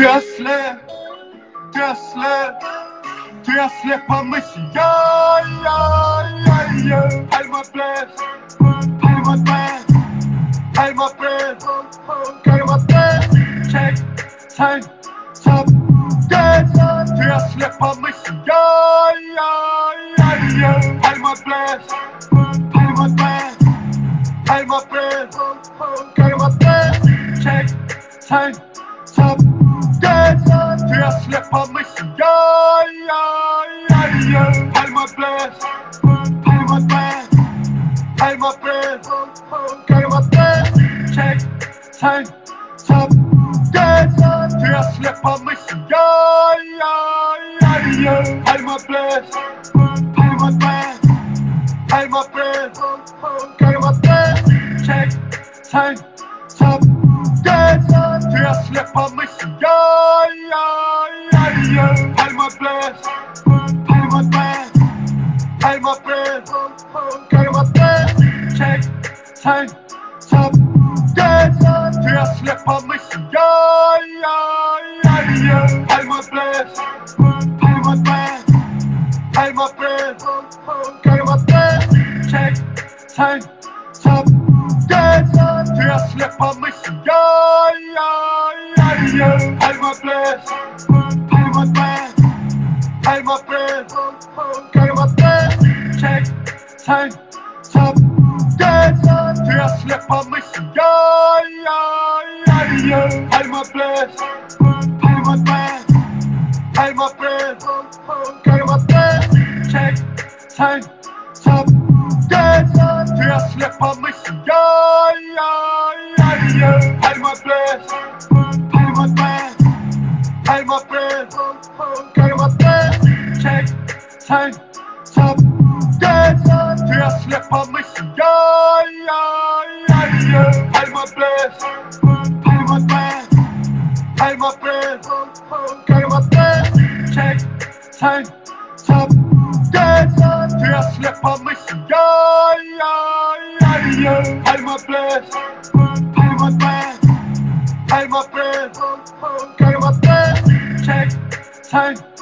Ты ослеп, помысль, Альма блэд, Альма блэд, Альма блэд, Альма блэд, check, time, top, dead. Ты ослеп, помысль, Альма блэд, Альма блэд, Альма блэд, Альма блэd, check, time, top, dead. Ты ослеп, помысль, Альма блэд, Альма блэд, Альма блэд, Альма блэд, check, time, top, dead. Ты ослеп, помысль, Альма блэд, Альма блэд, Альма блэд, Альма блэд, check, time, top, dead. Ты ослеп, помысль, Альма блэд, Альма блэд, Альма блэд, Альма блэд, check, time, top, dead. Ты ослеп, помысль, Альма блэд, Альма блэд, Альма блэд, Альма блэд, check, time, top, dead. Ты ослеп, помысль, Альма блэд, Альма блэд, Альма блэд, Альма блэд, check, time, top, dead. Ты ослеп, помысль, Альма блэд, Альма блэд, Альма блэд, Альма блэд, check, time, top, dead. Ты ослеп, помысль, Альма блэд, Альма блэд, Альма блэд, Альма блэд, check, time, top, dead. Ты ослеп, помысль, Альма блэд, Альма блэд, Альма блэд, Альма блэд, check, time, top, dead. Ты ослеп, помысль, Альма блэд, Альма блэд, Альма блэд, Альма блэд, check, time.